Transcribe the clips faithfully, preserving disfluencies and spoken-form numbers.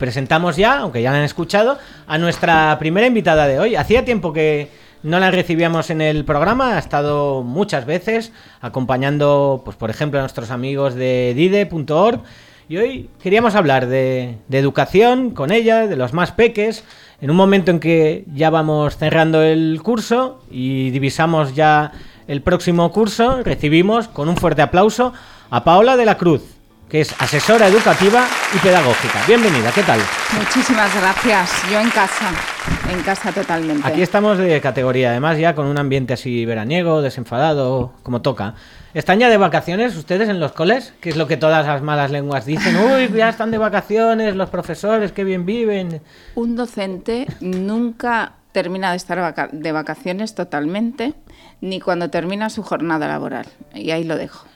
presentamos ya, aunque ya la han escuchado, a nuestra primera invitada de hoy. Hacía tiempo que no la recibíamos en el programa, ha estado muchas veces acompañando, pues por ejemplo, a nuestros amigos de dide punto org, y hoy queríamos hablar de, de educación con ella, de los más peques, en un momento en que ya vamos cerrando el curso y divisamos ya el próximo curso. Recibimos con un fuerte aplauso a Paola de la Cruz, que es asesora educativa y pedagógica. Bienvenida, ¿qué tal? Muchísimas gracias. Yo en casa, en casa totalmente. Aquí estamos de categoría, además ya con un ambiente así veraniego, desenfadado, como toca. ¿Están ya de vacaciones ustedes en los coles? Que es lo que todas las malas lenguas dicen. Uy, ya están de vacaciones los profesores, qué bien viven. Un docente nunca termina de estar vaca- de vacaciones totalmente, ni cuando termina su jornada laboral. Y ahí lo dejo.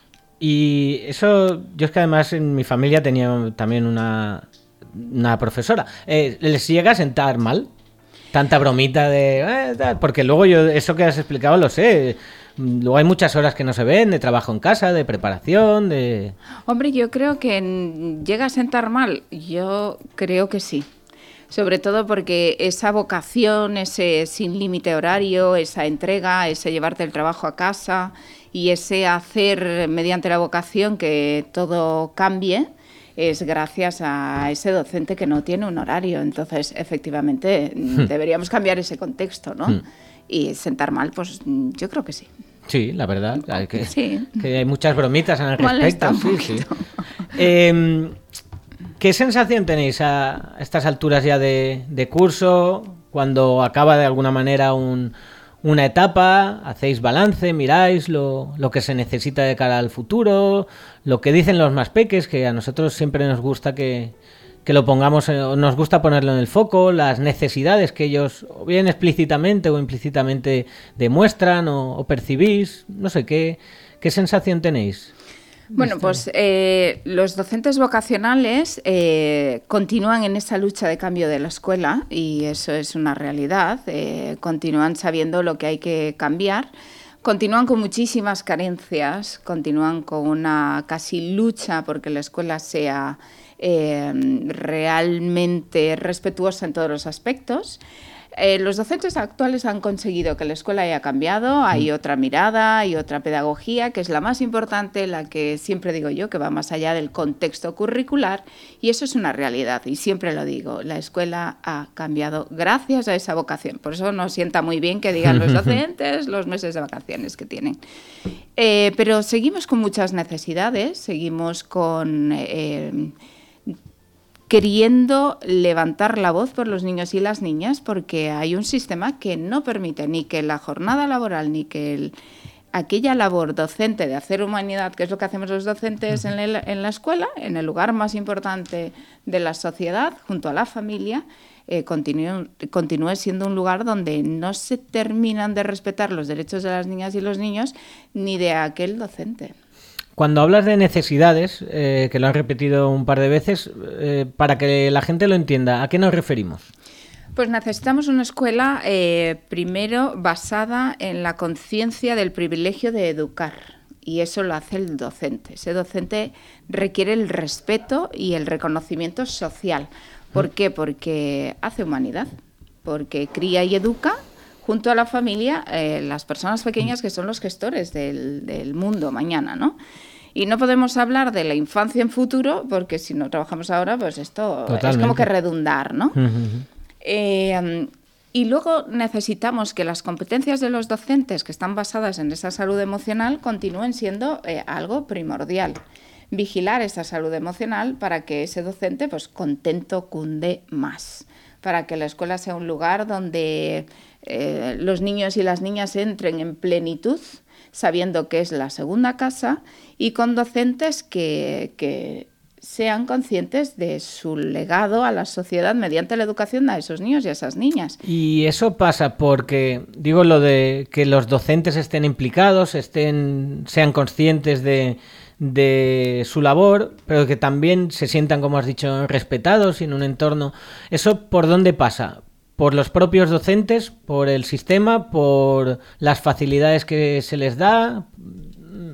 Y eso, yo es que además en mi familia tenía también una, una profesora. Eh, ¿Les llega a sentar mal? Tanta bromita de... Eh, tal, porque luego yo, eso que has explicado lo sé. Luego hay muchas horas que no se ven, de trabajo en casa, de preparación, de... Hombre, yo creo que en- llega a sentar mal. Yo creo que sí. Sobre todo porque esa vocación, ese sin límite horario, esa entrega, ese llevarte el trabajo a casa y ese hacer mediante la vocación que todo cambie, es gracias a ese docente que no tiene un horario. Entonces, efectivamente, Hmm. deberíamos cambiar ese contexto, ¿no? Hmm. Y sentar mal, pues yo creo que sí. Sí, la verdad, hay que, Sí. que hay muchas bromitas al Molesta respecto. un Sí, sí. poquito. Eh, ¿Qué sensación tenéis a estas alturas ya de, de curso, cuando acaba de alguna manera un, una etapa, hacéis balance, miráis lo, lo que se necesita de cara al futuro, lo que dicen los más peques, que a nosotros siempre nos gusta que, que lo pongamos, en- nos gusta ponerlo en el foco, las necesidades que ellos o bien explícitamente o implícitamente demuestran o, o percibís, no sé, ¿qué, qué sensación tenéis? Bueno, pues eh, los docentes vocacionales eh, continúan en esa lucha de cambio de la escuela y eso es una realidad. Eh, continúan sabiendo lo que hay que cambiar, continúan con muchísimas carencias, continúan con una casi lucha porque la escuela sea eh, realmente respetuosa en todos los aspectos. Eh, los docentes actuales han conseguido que la escuela haya cambiado, hay otra mirada, hay otra pedagogía, que es la más importante, la que siempre digo yo, que va más allá del contexto curricular, y eso es una realidad, y siempre lo digo, la escuela ha cambiado gracias a esa vocación. Por eso nos sienta muy bien que digan los docentes los meses de vacaciones que tienen. Eh, pero seguimos con muchas necesidades, seguimos con... Eh, queriendo levantar la voz por los niños y las niñas, porque hay un sistema que no permite ni que la jornada laboral ni que el, aquella labor docente de hacer humanidad, que es lo que hacemos los docentes en, el, en la escuela, en el lugar más importante de la sociedad, junto a la familia, eh, continúe, continúe siendo un lugar donde no se terminan de respetar los derechos de las niñas y los niños ni de aquel docente. Cuando hablas de necesidades, eh, que lo han repetido un par de veces, eh, para que la gente lo entienda, ¿a qué nos referimos? Pues necesitamos una escuela, eh, primero, basada en la conciencia del privilegio de educar. Y eso lo hace el docente. Ese docente requiere el respeto y el reconocimiento social. ¿Por qué? Porque hace humanidad, porque cría y educa junto a la familia, eh, las personas pequeñas que son los gestores del, del mundo mañana, ¿no? Y no podemos hablar de la infancia en futuro, porque si no trabajamos ahora, pues esto Totalmente. Es como que redundar, ¿no? Uh-huh. Eh, y luego necesitamos que las competencias de los docentes que están basadas en esa salud emocional continúen siendo eh, algo primordial. Vigilar esa salud emocional para que ese docente, pues, contento cunde más. Para que la escuela sea un lugar donde eh, los niños y las niñas entren en plenitud, sabiendo que es la segunda casa, y con docentes que, que sean conscientes de su legado a la sociedad mediante la educación a esos niños y a esas niñas. Y eso pasa porque, digo, lo de que los docentes estén implicados, estén, sean conscientes de, de su labor, pero que también se sientan, como has dicho, respetados y en un entorno. ¿Eso por dónde pasa? ¿Por los propios docentes? ¿Por el sistema? ¿Por las facilidades que se les da?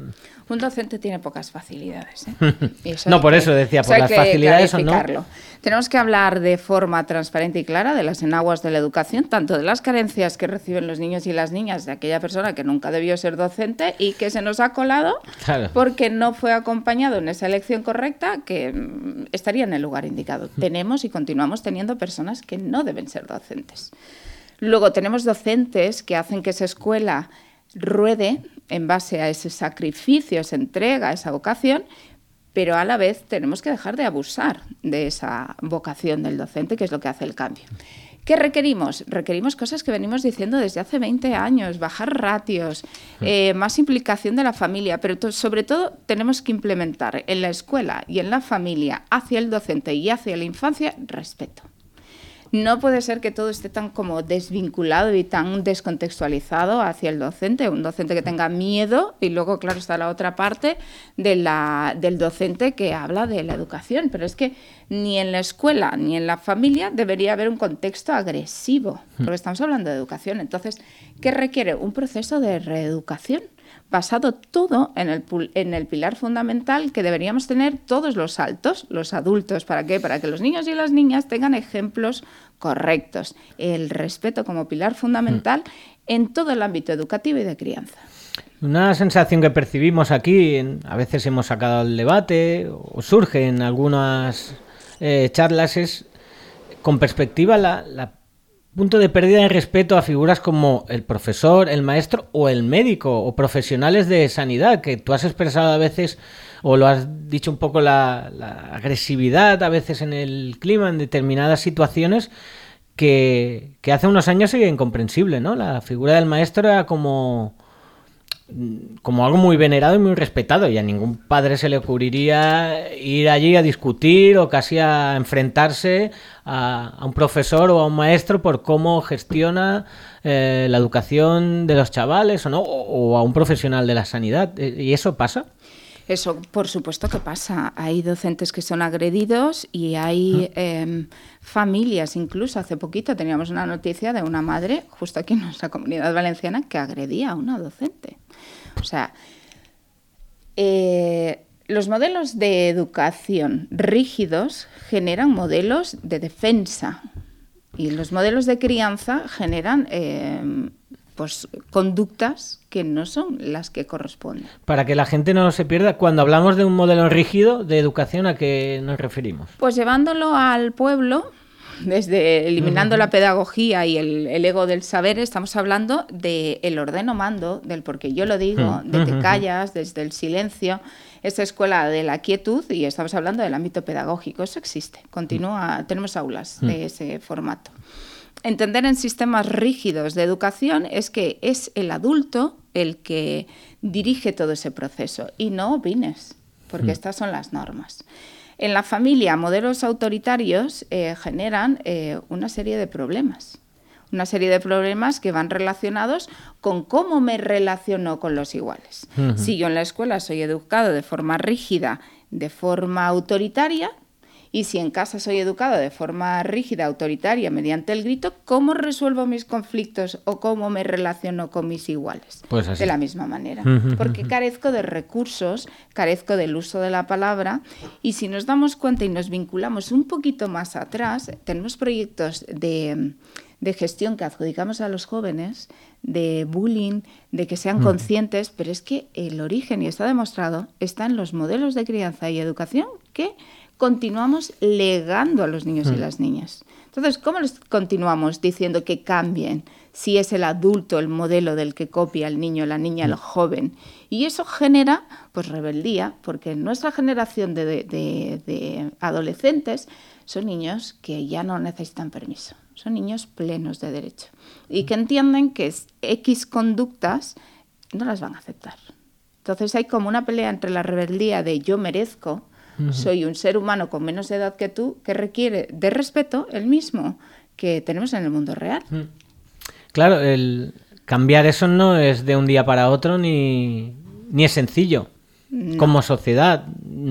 Un docente tiene pocas facilidades. ¿eh? Eso no, por que, eso decía, por eso las facilidades o no. Tenemos que hablar de forma transparente y clara de las enaguas de la educación, tanto de las carencias que reciben los niños y las niñas de aquella persona que nunca debió ser docente y que se nos ha colado claro. porque no fue acompañado en esa elección correcta, que mm, estaría en el lugar indicado. Mm. Tenemos y continuamos teniendo personas que no deben ser docentes. Luego tenemos docentes que hacen que esa escuela ruede en base a ese sacrificio, esa entrega, esa vocación, pero a la vez tenemos que dejar de abusar de esa vocación del docente, que es lo que hace el cambio. ¿Qué requerimos? Requerimos cosas que venimos diciendo desde hace veinte años, bajar ratios, eh, más implicación de la familia, pero to- sobre todo tenemos que implementar en la escuela y en la familia, hacia el docente y hacia la infancia, respeto. No puede ser que todo esté tan como desvinculado y tan descontextualizado hacia el docente, un docente que tenga miedo, y luego, claro, está la otra parte de la, del docente que habla de la educación, pero es que ni en la escuela ni en la familia debería haber un contexto agresivo, porque estamos hablando de educación. Entonces, ¿qué requiere? Un proceso de reeducación, basado todo en el, en el pilar fundamental que deberíamos tener todos los altos, los adultos. ¿Para qué? Para que los niños y las niñas tengan ejemplos correctos. El respeto como pilar fundamental en todo el ámbito educativo y de crianza. Una sensación que percibimos aquí, en, a veces hemos sacado el debate, o surge en algunas eh, charlas, es con perspectiva la... la punto de pérdida de respeto a figuras como el profesor, el maestro o el médico o profesionales de sanidad, que tú has expresado a veces, o lo has dicho un poco, la, la agresividad a veces en el clima, en determinadas situaciones que, que hace unos años sería incomprensible, ¿no? La figura del maestro era como... como algo muy venerado y muy respetado, y a ningún padre se le ocurriría ir allí a discutir o casi a enfrentarse a, a un profesor o a un maestro por cómo gestiona eh, la educación de los chavales o no, o, o a un profesional de la sanidad. ¿Y eso pasa? Eso, por supuesto que pasa. Hay docentes que son agredidos y hay eh, familias, incluso hace poquito teníamos una noticia de una madre, justo aquí en nuestra Comunidad Valenciana, que agredía a una docente. O sea, eh, los modelos de educación rígidos generan modelos de defensa y los modelos de crianza generan eh, pues, conductas que no son las que corresponden. Para que la gente no se pierda, cuando hablamos de un modelo rígido de educación, ¿a qué nos referimos? Pues llevándolo al pueblo, desde eliminando uh-huh. la pedagogía y el, el ego del saber, estamos hablando del ordeno mando, del porque yo lo digo, uh-huh. de te callas, desde el silencio, esta escuela de la quietud, y estamos hablando del ámbito pedagógico. Eso existe, continúa, uh-huh. tenemos aulas uh-huh. de ese formato. Entender en sistemas rígidos de educación es que es el adulto el que dirige todo ese proceso y no opines, porque uh-huh. estas son las normas. En la familia, modelos autoritarios eh, generan eh, una serie de problemas, una serie de problemas que van relacionados con cómo me relaciono con los iguales. Uh-huh. Si yo en la escuela soy educado de forma rígida, de forma autoritaria, y si en casa soy educado de forma rígida, autoritaria, mediante el grito, ¿cómo resuelvo mis conflictos o cómo me relaciono con mis iguales? Pues así. De la misma manera. Porque carezco de recursos, carezco del uso de la palabra, y si nos damos cuenta y nos vinculamos un poquito más atrás, tenemos proyectos de, de gestión que adjudicamos a los jóvenes, de bullying, de que sean conscientes, pero es que el origen, y está demostrado, está en los modelos de crianza y educación que continuamos legando a los niños mm. y las niñas. Entonces, ¿cómo les continuamos diciendo que cambien si es el adulto el modelo del que copia el niño, la niña, mm. el joven? Y eso genera pues rebeldía, porque en nuestra generación de, de, de, de adolescentes son niños que ya no necesitan permiso, son niños plenos de derecho y que entienden que X conductas no las van a aceptar. Entonces hay como una pelea entre la rebeldía de yo merezco, Uh-huh. soy un ser humano con menos edad que tú, que requiere de respeto el mismo que tenemos en el mundo real. Uh-huh. Claro, el cambiar eso no es de un día para otro ni, ni es sencillo. No. Como sociedad,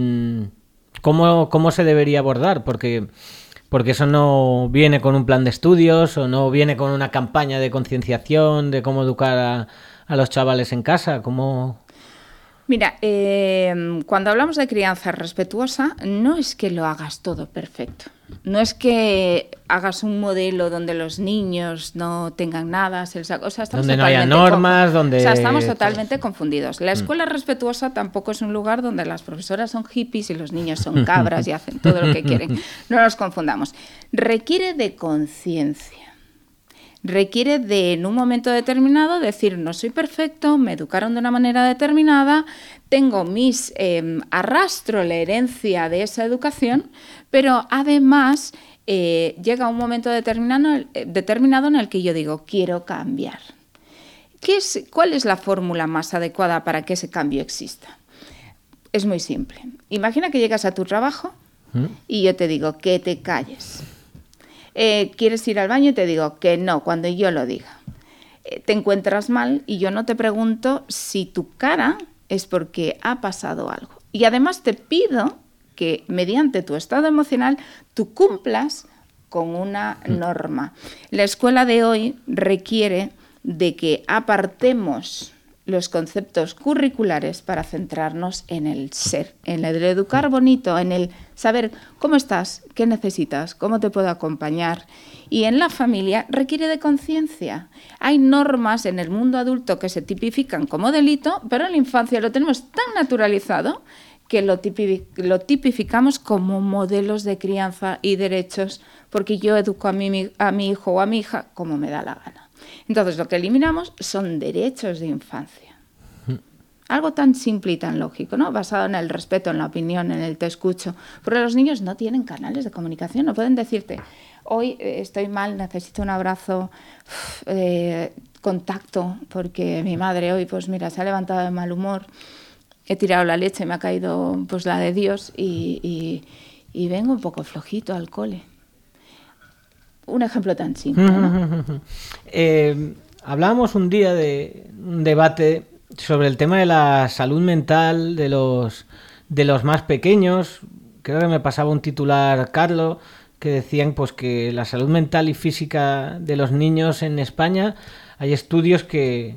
¿cómo, cómo se debería abordar? Porque, porque eso no viene con un plan de estudios o no viene con una campaña de concienciación de cómo educar a, a los chavales en casa. ¿Cómo...? Mira, eh, cuando hablamos de crianza respetuosa, no es que lo hagas todo perfecto. No es que hagas un modelo donde los niños no tengan nada, se les, o sea, estamos donde no haya normas, conf- donde... O sea, estamos totalmente confundidos. La escuela mm. respetuosa tampoco es un lugar donde las profesoras son hippies y los niños son cabras y hacen todo lo que quieren. No nos confundamos. Requiere de conciencia. Requiere de, en un momento determinado, decir, no soy perfecto, me educaron de una manera determinada, tengo mis, eh, arrastro la herencia de esa educación, pero además eh, llega un momento determinado, eh, determinado en el que yo digo, quiero cambiar. ¿Qué es, ¿Cuál es la fórmula más adecuada para que ese cambio exista? Es muy simple. Imagina que llegas a tu trabajo ¿Mm? y yo te digo, que te calles. Eh, ¿Quieres ir al baño? Y te digo que no, cuando yo lo diga. Eh, te encuentras mal y yo no te pregunto si tu cara es porque ha pasado algo. Y además te pido que mediante tu estado emocional tú cumplas con una norma. La escuela de hoy requiere de que apartemos los conceptos curriculares para centrarnos en el ser, en el educar bonito, en el saber cómo estás, qué necesitas, cómo te puedo acompañar. Y en la familia requiere de conciencia. Hay normas en el mundo adulto que se tipifican como delito, pero en la infancia lo tenemos tan naturalizado que lo, tipi- lo tipificamos como modelos de crianza y derechos, porque yo educo a mi, a mi hijo o a mi hija como me da la gana. Entonces, lo que eliminamos son derechos de infancia. Algo tan simple y tan lógico, ¿no? Basado en el respeto, en la opinión, en el te escucho. Porque los niños no tienen canales de comunicación, no pueden decirte, hoy estoy mal, necesito un abrazo, eh, contacto, porque mi madre hoy, pues mira, se ha levantado de mal humor, he tirado la leche, me ha caído pues la de Dios y, y, y vengo un poco flojito al cole. Un ejemplo tan simple, ¿no? eh, hablábamos un día de un debate sobre el tema de la salud mental de los de los más pequeños. Creo que me pasaba un titular, Carlos, que decían pues que la salud mental y física de los niños en España, hay estudios que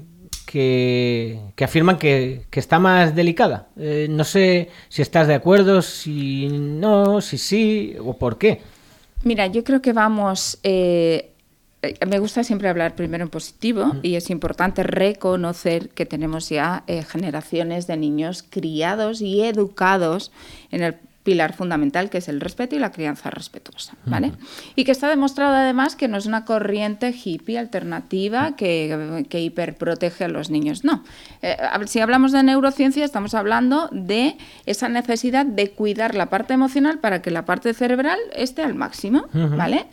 que, que afirman que, que está más delicada. Eh, no sé si estás de acuerdo, si no, si sí o por qué. Mira, yo creo que vamos... Eh, me gusta siempre hablar primero en positivo y es importante reconocer que tenemos ya eh, generaciones de niños criados y educados en el pilar fundamental, que es el respeto y la crianza respetuosa, ¿vale? Uh-huh. Y que está demostrado además que no es una corriente hippie alternativa que, que hiperprotege a los niños, no. Eh, si hablamos de neurociencia, estamos hablando de esa necesidad de cuidar la parte emocional para que la parte cerebral esté al máximo, uh-huh. ¿vale?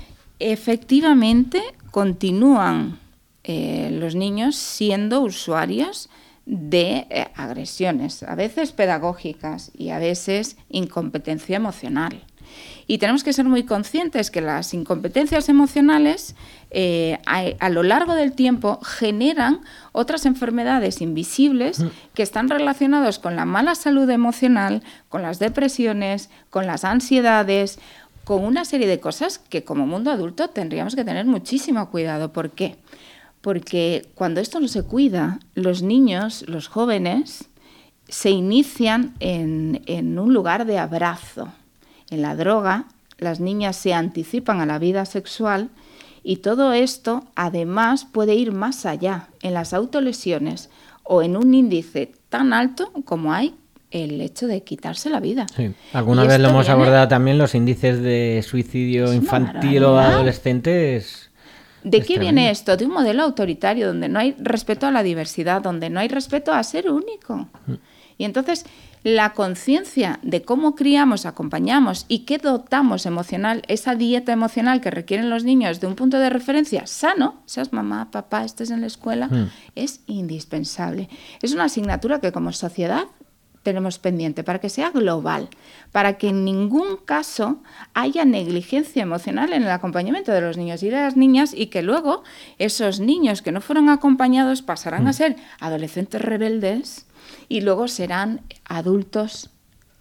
Efectivamente, continúan eh, los niños siendo usuarios de eh, agresiones, a veces pedagógicas y a veces incompetencia emocional. Y tenemos que ser muy conscientes que las incompetencias emocionales eh, a, a lo largo del tiempo generan otras enfermedades invisibles que están relacionadas con la mala salud emocional, con las depresiones, con las ansiedades, con una serie de cosas que como mundo adulto tendríamos que tener muchísimo cuidado. ¿Por qué? Porque cuando esto no se cuida, los niños, los jóvenes, se inician en, en un lugar de abrazo. En la droga, las niñas se anticipan a la vida sexual y todo esto, además, puede ir más allá, en las autolesiones o en un índice tan alto como hay el hecho de quitarse la vida. Sí. Alguna vez lo hemos viene... abordado también, los índices de suicidio es infantil o adolescente. Es... ¿De qué viene esto? De un modelo autoritario donde no hay respeto a la diversidad, donde no hay respeto a ser único. Mm. Y entonces la conciencia de cómo criamos, acompañamos y qué dotamos emocional, esa dieta emocional que requieren los niños de un punto de referencia sano, seas mamá, papá, estés en la escuela, mm. es indispensable. Es una asignatura que como sociedad tenemos pendiente para que sea global, para que en ningún caso haya negligencia emocional en el acompañamiento de los niños y de las niñas y que luego esos niños que no fueron acompañados pasarán mm. a ser adolescentes rebeldes y luego serán adultos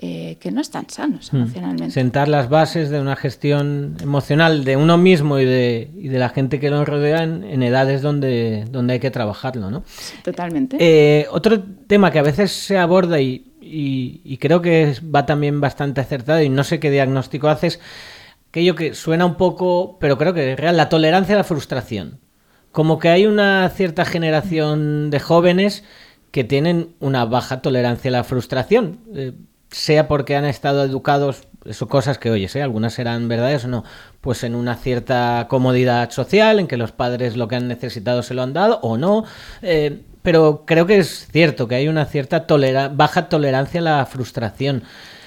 eh, que no están sanos emocionalmente. Sentar las bases de una gestión emocional de uno mismo y de, y de la gente que lo rodea en, en edades donde, donde hay que trabajarlo, ¿no? Sí, totalmente. Eh, otro tema que a veces se aborda y, y, y creo que va también bastante acertado, y no sé qué diagnóstico haces, aquello que suena un poco, pero creo que es real, la tolerancia a la frustración. Como que hay una cierta generación de jóvenes que tienen una baja tolerancia a la frustración, eh, sea porque han estado educados, eso cosas que oyes, ¿eh? Algunas serán verdades o no, pues en una cierta comodidad social, en que los padres lo que han necesitado se lo han dado o no, eh, pero creo que es cierto que hay una cierta tolera- baja tolerancia a la frustración.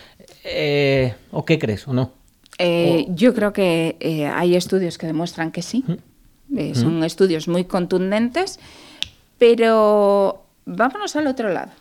Eh, ¿O qué crees o no? Eh, o... Yo creo que eh, hay estudios que demuestran que sí, ¿Mm? eh, son ¿Mm? estudios muy contundentes, pero vámonos al otro lado.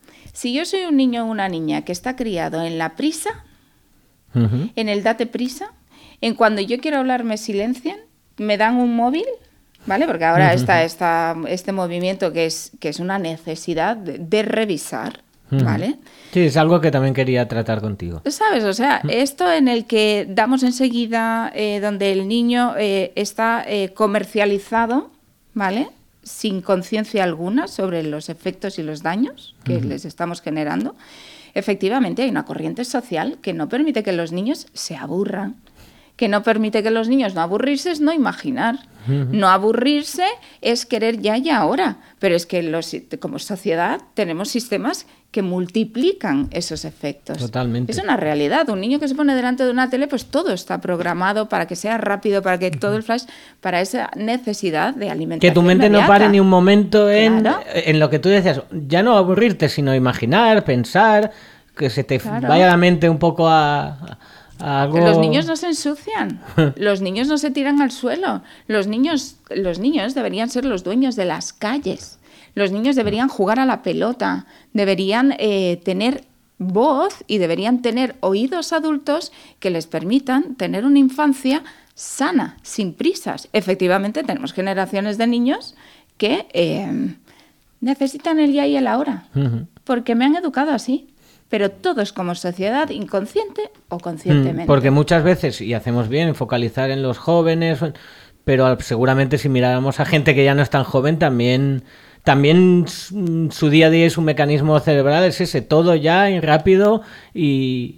Si yo soy un niño o una niña que está criado en la prisa, uh-huh. en el date prisa, en cuando yo quiero hablar me silencian, me dan un móvil, ¿vale? Porque ahora uh-huh. está, está este movimiento que es, que es una necesidad de, de revisar, ¿vale? Uh-huh. Sí, es algo que también quería tratar contigo. ¿Sabes? O sea, uh-huh. esto en el que damos enseguida, eh, donde el niño eh, está eh, comercializado, ¿vale?, sin conciencia alguna sobre los efectos y los daños que uh-huh. les estamos generando. Efectivamente, hay una corriente social que no permite que los niños se aburran, que no permite que los niños no aburrirse es no imaginar. Uh-huh. No aburrirse es querer ya y ahora, pero es que los, como sociedad tenemos sistemas que multiplican esos efectos. Totalmente. Es una realidad. Un niño que se pone delante de una tele, pues todo está programado para que sea rápido, para que uh-huh. todo el flash, para esa necesidad de alimentación. Que tu mente inmediata. No pare ni un momento en, claro. en lo que tú decías, ya no aburrirte, sino imaginar, pensar, que se te claro. vaya la mente un poco a... Algo... Los niños no se ensucian, los niños no se tiran al suelo, los niños, los niños deberían ser los dueños de las calles, los niños deberían jugar a la pelota, deberían eh, tener voz y deberían tener oídos adultos que les permitan tener una infancia sana, sin prisas. Efectivamente, tenemos generaciones de niños que eh, necesitan el ya y el ahora, uh-huh. porque me han educado así. Pero todos como sociedad, inconsciente o conscientemente. Porque muchas veces, y hacemos bien en focalizar en los jóvenes, pero seguramente si miráramos a gente que ya no es tan joven, también, también su día a día y su mecanismo cerebral es ese, todo ya y rápido y,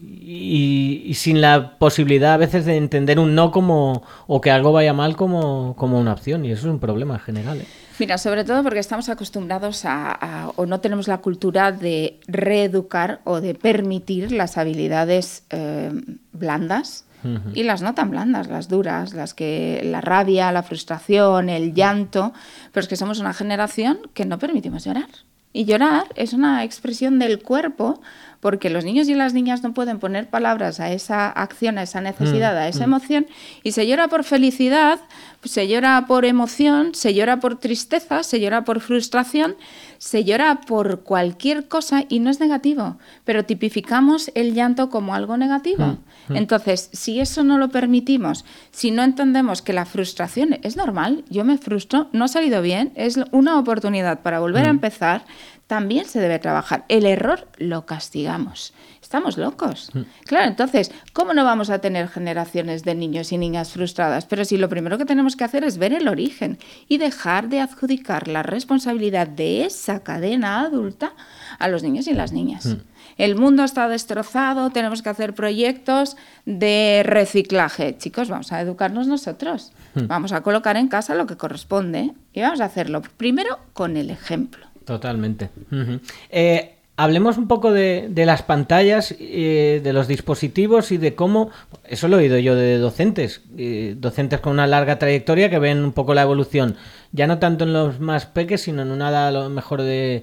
y, y sin la posibilidad a veces de entender un no como o que algo vaya mal como, como una opción, y eso es un problema general, ¿eh? Mira, sobre todo porque estamos acostumbrados a, a, o no tenemos la cultura de reeducar o de permitir las habilidades eh, blandas uh-huh. y las no tan blandas, las duras, las que la rabia, la frustración, el llanto, pero es que somos una generación que no permitimos llorar. Y llorar es una expresión del cuerpo, porque los niños y las niñas no pueden poner palabras a esa acción, a esa necesidad, a esa emoción, y se llora por felicidad, se llora por emoción, se llora por tristeza, se llora por frustración, se llora por cualquier cosa y no es negativo, pero tipificamos el llanto como algo negativo. Entonces, si eso no lo permitimos, si no entendemos que la frustración es normal, yo me frustro, no ha salido bien, es una oportunidad para volver a empezar, también se debe trabajar. El error lo castigamos. Estamos locos. Mm. Claro, entonces, ¿cómo no vamos a tener generaciones de niños y niñas frustradas? Pero si lo primero que tenemos que hacer es ver el origen y dejar de adjudicar la responsabilidad de esa cadena adulta a los niños y las niñas. Mm. El mundo está destrozado, tenemos que hacer proyectos de reciclaje. Chicos, vamos a educarnos nosotros. Mm. Vamos a colocar en casa lo que corresponde y vamos a hacerlo primero con el ejemplo. Totalmente. Uh-huh. Eh, hablemos un poco de, de las pantallas, eh, de los dispositivos y de cómo, eso lo he oído yo de docentes, eh, docentes con una larga trayectoria que ven un poco la evolución, ya no tanto en los más peques, sino en una edad a lo mejor de,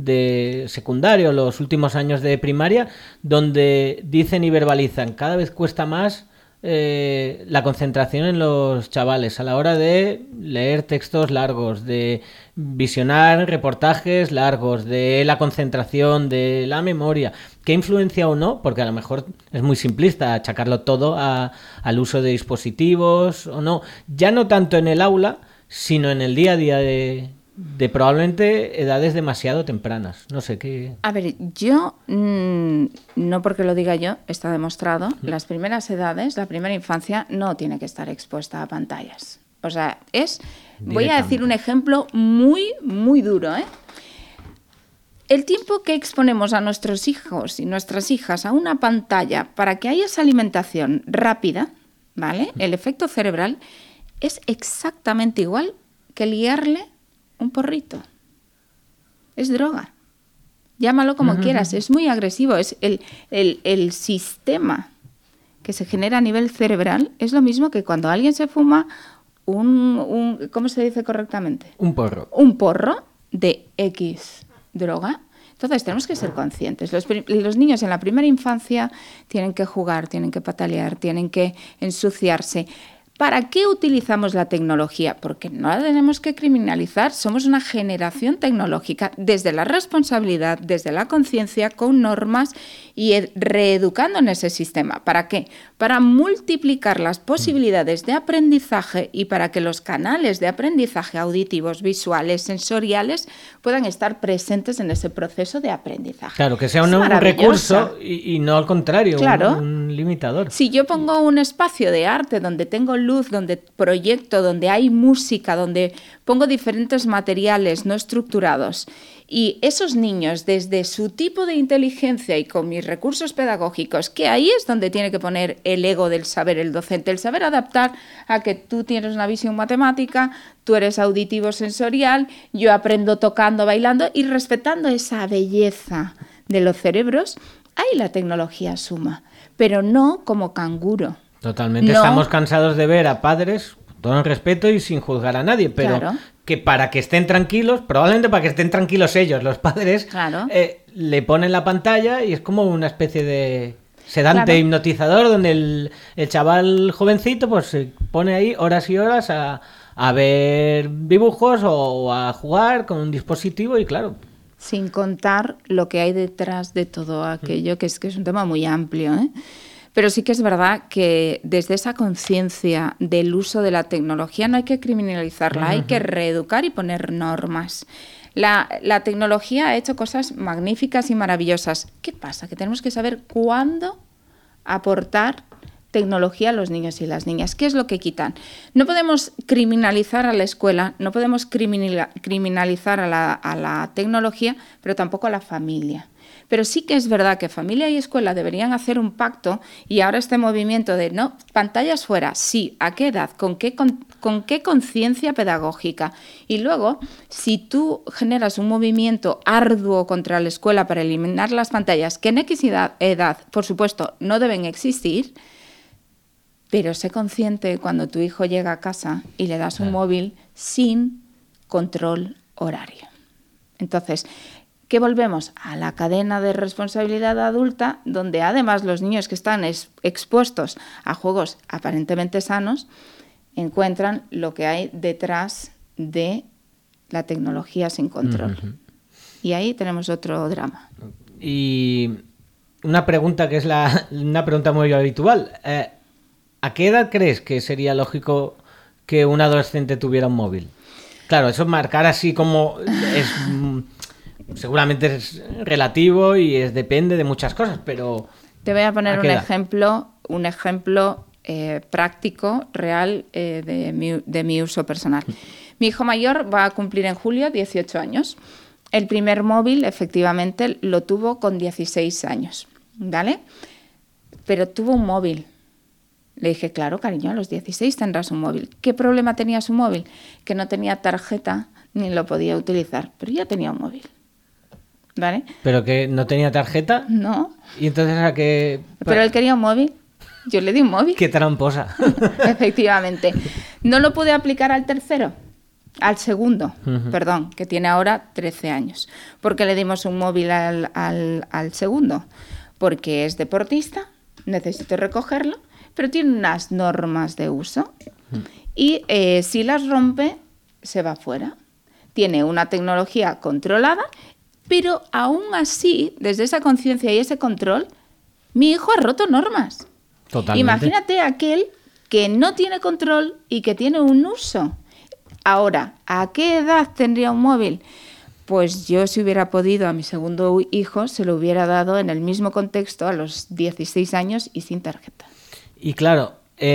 de secundario, los últimos años de primaria, donde dicen y verbalizan, cada vez cuesta más Eh, la concentración en los chavales a la hora de leer textos largos, de visionar reportajes largos, de la concentración, de la memoria, qué influencia o no, porque a lo mejor es muy simplista achacarlo todo a, al uso de dispositivos o no, ya no tanto en el aula, sino en el día a día de, de probablemente edades demasiado tempranas. No sé qué... A ver, yo, mmm, no porque lo diga yo, está demostrado, las primeras edades, la primera infancia no tiene que estar expuesta a pantallas. O sea, es... Voy a decir un ejemplo muy, muy duro, ¿eh? El tiempo que exponemos a nuestros hijos y nuestras hijas a una pantalla para que haya esa alimentación rápida, ¿vale? El efecto cerebral es exactamente igual que liarle un porrito. Es droga. Llámalo como uh-huh. quieras, es muy agresivo. Es el, el, el sistema que se genera a nivel cerebral es lo mismo que cuando alguien se fuma un, un ¿cómo se dice correctamente? Un porro. Un porro de X droga. Entonces tenemos que ser conscientes. Los, los niños en la primera infancia tienen que jugar, tienen que patalear, tienen que ensuciarse. ¿Para qué utilizamos la tecnología? Porque no la tenemos que criminalizar. Somos una generación tecnológica desde la responsabilidad, desde la conciencia, con normas y reeducando en ese sistema. ¿Para qué? Para multiplicar las posibilidades de aprendizaje y para que los canales de aprendizaje auditivos, visuales, sensoriales puedan estar presentes en ese proceso de aprendizaje. Claro, que sea un, un recurso y, y no al contrario, claro, un, un limitador. Si yo pongo un espacio de arte donde tengo luz, donde proyecto, donde hay música, donde pongo diferentes materiales no estructurados y esos niños desde su tipo de inteligencia y con mis recursos pedagógicos, que ahí es donde tiene que poner el ego del saber el docente, el saber adaptar a que tú tienes una visión matemática, tú eres auditivo sensorial, yo aprendo tocando, bailando y respetando esa belleza de los cerebros, ahí la tecnología suma, pero no como canguro. Totalmente, no. Estamos cansados de ver a padres, con todo el respeto y sin juzgar a nadie, pero claro. que para que estén tranquilos, probablemente para que estén tranquilos ellos, los padres, claro. eh, le ponen la pantalla y es como una especie de sedante claro. hipnotizador donde el, el chaval jovencito pues se pone ahí horas y horas a, a ver dibujos o, o a jugar con un dispositivo y claro... Sin contar lo que hay detrás de todo aquello, que es que es un tema muy amplio, ¿eh? Pero sí que es verdad que desde esa conciencia del uso de la tecnología no hay que criminalizarla, uh-huh. hay que reeducar y poner normas. La, la tecnología ha hecho cosas magníficas y maravillosas. ¿Qué pasa? Que tenemos que saber cuándo aportar tecnología a los niños y las niñas. ¿Qué es lo que quitan? No podemos criminalizar a la escuela, no podemos criminal, criminalizar a la, a la tecnología, pero tampoco a la familia. Pero sí que es verdad que familia y escuela deberían hacer un pacto y ahora este movimiento de no, pantallas fuera, sí, ¿a qué edad? ¿Con qué, con, con qué conciencia pedagógica? Y luego, si tú generas un movimiento arduo contra la escuela para eliminar las pantallas, que en X edad, edad por supuesto, no deben existir, pero sé consciente cuando tu hijo llega a casa y le das un móvil sin control horario. Entonces, ¿qué volvemos? A la cadena de responsabilidad adulta, donde además los niños que están es, expuestos a juegos aparentemente sanos, encuentran lo que hay detrás de la tecnología sin control. Uh-huh. Y ahí tenemos otro drama. Y una pregunta que es la, una pregunta muy habitual. Eh, ¿A qué edad crees que sería lógico que un adolescente tuviera un móvil? Claro, eso marcar así como es... seguramente es relativo y es depende de muchas cosas, pero... Te voy a poner un ejemplo, un ejemplo eh, práctico, real, eh, de, mi, de mi uso personal. Mi hijo mayor va a cumplir en julio dieciocho años. El primer móvil, efectivamente, lo tuvo con dieciséis años, ¿vale? Pero tuvo un móvil. Le dije, claro, cariño, a los dieciséis tendrás un móvil. ¿Qué problema tenía su móvil? Que no tenía tarjeta ni lo podía utilizar, pero ya tenía un móvil. ¿Vale? ¿Pero que no tenía tarjeta? No. ¿Y entonces a qué...? Pero él quería un móvil. Yo le di un móvil. ¡Qué tramposa! Efectivamente. No lo pude aplicar al tercero, al segundo, uh-huh. perdón, que tiene ahora trece años. ¿Por qué le dimos un móvil al, al, al segundo? Porque es deportista, necesito recogerlo, pero tiene unas normas de uso uh-huh. y eh, si las rompe, se va fuera. Tiene una tecnología controlada. Pero aún así, desde esa conciencia y ese control, mi hijo ha roto normas. Totalmente. Imagínate aquel que no tiene control y que tiene un uso Ahora, ¿a qué edad tendría un móvil? Pues yo, si hubiera podido, a mi segundo hijo se lo hubiera dado en el mismo contexto a los dieciséis años y sin tarjeta. Y claro,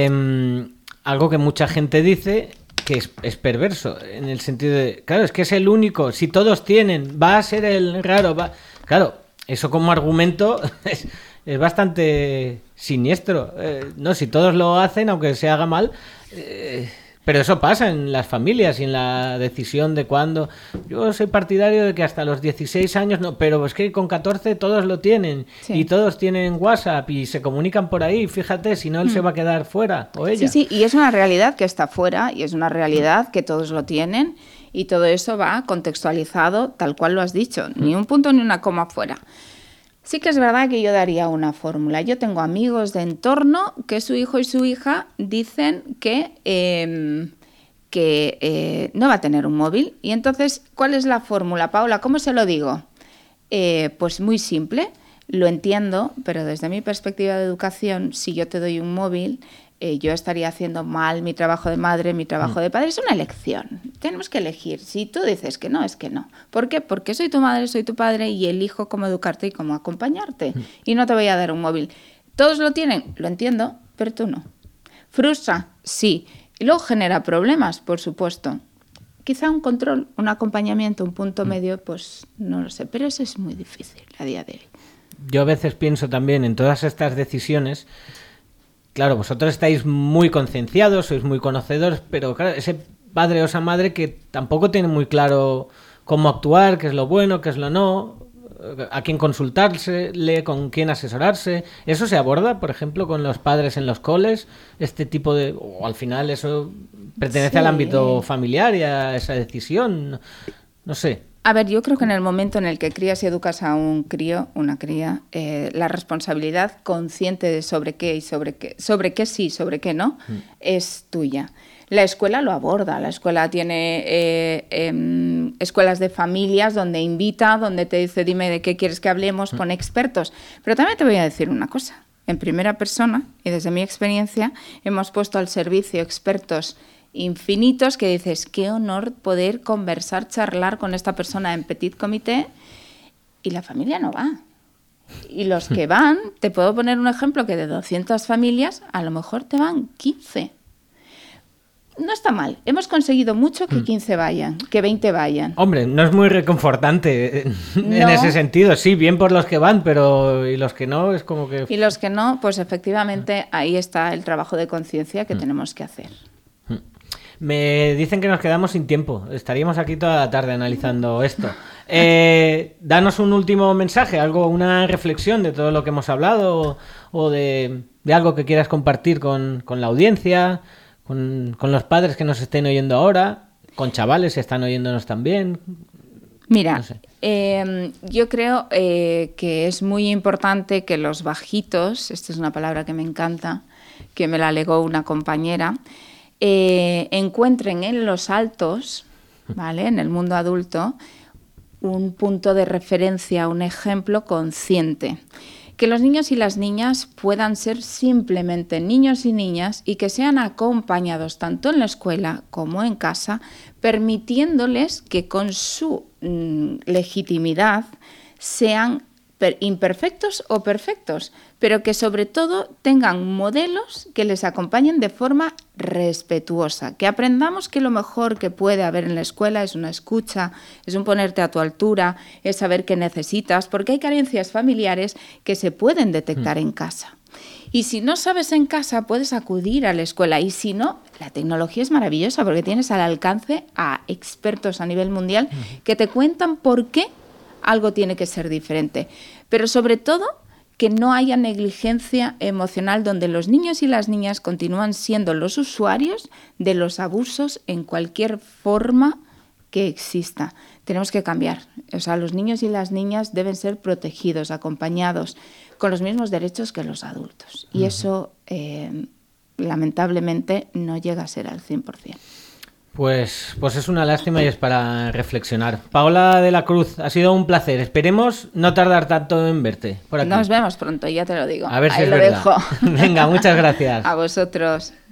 eh, algo que mucha gente dice que es, es perverso, en el sentido de, claro, es que es el único, si todos tienen, va a ser el raro, va... Claro, eso como argumento es, es bastante siniestro. Eh, no, si todos lo hacen, aunque se haga mal... Eh, Pero eso pasa en las familias y en la decisión de cuándo. Yo soy partidario de que hasta los dieciséis años, no, pero es que con catorce todos lo tienen. Sí. Y todos tienen WhatsApp y se comunican por ahí. Fíjate, si no él mm. se va a quedar fuera o ella. Sí, sí, y es una realidad que está fuera y es una realidad que todos lo tienen y todo eso va contextualizado tal cual lo has dicho. Mm. Ni un punto ni una coma fuera. Sí que es verdad que yo daría una fórmula. Yo tengo amigos de entorno que su hijo y su hija dicen que, eh, que eh, no va a tener un móvil. Y entonces, ¿cuál es la fórmula, Paula? ¿Cómo se lo digo? Eh, pues muy simple, lo entiendo, pero desde mi perspectiva de educación, si yo te doy un móvil, eh, yo estaría haciendo mal mi trabajo de madre, mi trabajo de padre. Es una elección. Tenemos que elegir. Si tú dices que no, es que no. ¿Por qué? Porque soy tu madre, soy tu padre y elijo cómo educarte y cómo acompañarte. Y no te voy a dar un móvil. ¿Todos lo tienen? Lo entiendo, pero tú no. ¿Frustra? Sí. Y luego genera problemas, por supuesto. Quizá un control, un acompañamiento, un punto medio, pues no lo sé. Pero eso es muy difícil a día de hoy. Yo a veces pienso también en todas estas decisiones. Claro, vosotros estáis muy concienciados, sois muy conocedores, pero claro, ese padre o esa madre que tampoco tiene muy claro cómo actuar, qué es lo bueno, qué es lo no, a quién consultarse, con quién asesorarse. ¿Eso se aborda, por ejemplo, con los padres en los coles? Este tipo de... o al final eso pertenece sí. al ámbito familiar y a esa decisión. No, no sé. A ver, yo creo que en el momento en el que crías y educas a un crío, una cría, eh, la responsabilidad consciente de sobre qué y sobre qué, sobre qué sí, sobre qué no, mm. es tuya. La escuela lo aborda, la escuela tiene eh, eh, escuelas de familias donde invita, donde te dice dime de qué quieres que hablemos, mm. pone expertos. Pero también te voy a decir una cosa, en primera persona y desde mi experiencia hemos puesto al servicio expertos infinitos que dices, qué honor poder conversar, charlar con esta persona en petit comité y la familia no va. Y los que van, te puedo poner un ejemplo que de doscientas familias, a lo mejor te van quince. No está mal. Hemos conseguido mucho que quince vayan, que veinte vayan. Hombre, no es muy reconfortante en no. ese sentido. Sí, bien por los que van, pero y los que no, es como que... Y los que no, pues efectivamente ahí está el trabajo de conciencia que mm. tenemos que hacer. Me dicen que nos quedamos sin tiempo. Estaríamos aquí toda la tarde analizando esto. Eh, danos un último mensaje, algo, una reflexión de todo lo que hemos hablado o, o de, de algo que quieras compartir con, con la audiencia, con, con los padres que nos estén oyendo ahora, con chavales que están oyéndonos también. Mira, no sé. eh, yo creo eh, que es muy importante que los bajitos, esta es una palabra que me encanta, que me la legó una compañera, Eh, encuentren en los altos, ¿vale?, en el mundo adulto, un punto de referencia, un ejemplo consciente. Que los niños y las niñas puedan ser simplemente niños y niñas y que sean acompañados tanto en la escuela como en casa, permitiéndoles que con su mm, legitimidad sean imperfectos o perfectos, pero que sobre todo tengan modelos que les acompañen de forma respetuosa, que aprendamos que lo mejor que puede haber en la escuela es una escucha, es un ponerte a tu altura, es saber qué necesitas, porque hay carencias familiares que se pueden detectar mm. en casa. Y si no sabes en casa, puedes acudir a la escuela. Y si no, la tecnología es maravillosa porque tienes al alcance a expertos a nivel mundial mm. que te cuentan por qué algo tiene que ser diferente. Pero sobre todo, que no haya negligencia emocional donde los niños y las niñas continúan siendo los usuarios de los abusos en cualquier forma que exista. Tenemos que cambiar. O sea, los niños y las niñas deben ser protegidos, acompañados, con los mismos derechos que los adultos. Y uh-huh. eso, eh, lamentablemente, no llega a ser al cien por ciento. Pues, pues es una lástima y es para reflexionar. Paola de la Cruz, ha sido un placer. Esperemos no tardar tanto en verte por aquí. Nos vemos pronto, ya te lo digo. A ver si Ahí es lo verdad. Dejo. Venga, muchas gracias. A vosotros.